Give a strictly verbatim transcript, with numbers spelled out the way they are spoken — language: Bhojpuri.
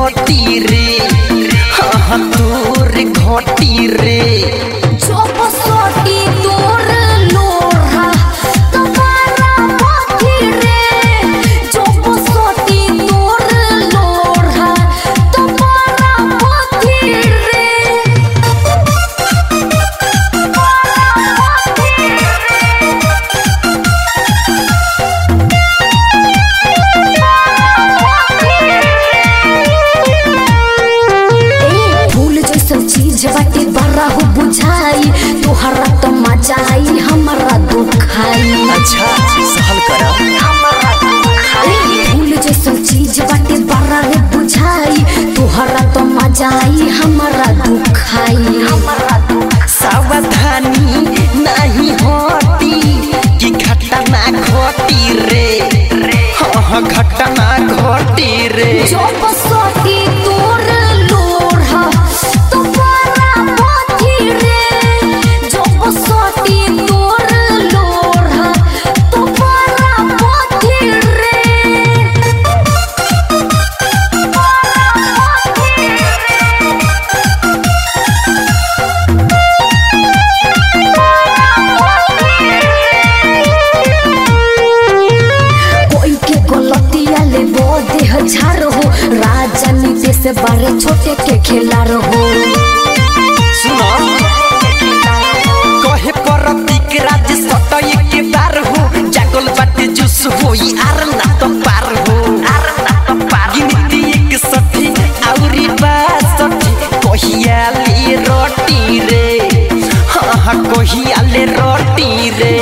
घटी रे हाँ तोर घटी रे जब सोटी तोर लोढ़ा तुम्हारा पति रे जब सोटी तोर लोढ़ा तुम्हारा पति रे फूल जैसन चीज बाटे बड़ा हो बुझाई तोहरा तो मजा आई हमारा दुखाई अच्छा सहल करा फूल जैसन चीज बाटे बड़ा हो बुझाई तोहरा तो मजा आई हमारा दुखाई सावधानी नहीं होती कि घटना घटी रे हाँ घटना घटी रे जब सोटी तोर लोढ़ा तुम्हारा पति रे जब सोटी तोर लोढ़ा तुम्हारा पति रे कोई के गलतिया ले बोधे हजार हो राजनीति से बड़े छोटे के खिलाड़ हो सुनो कहे प्रतीक राज सटय के बार हो जागल बाटे जुस होई आर ना तो पार हो आर ना तो पार गिनती एक सठी औरी बासठी कहिया ले रोटी रे हाँ हाँ कहिया ले रोटी रे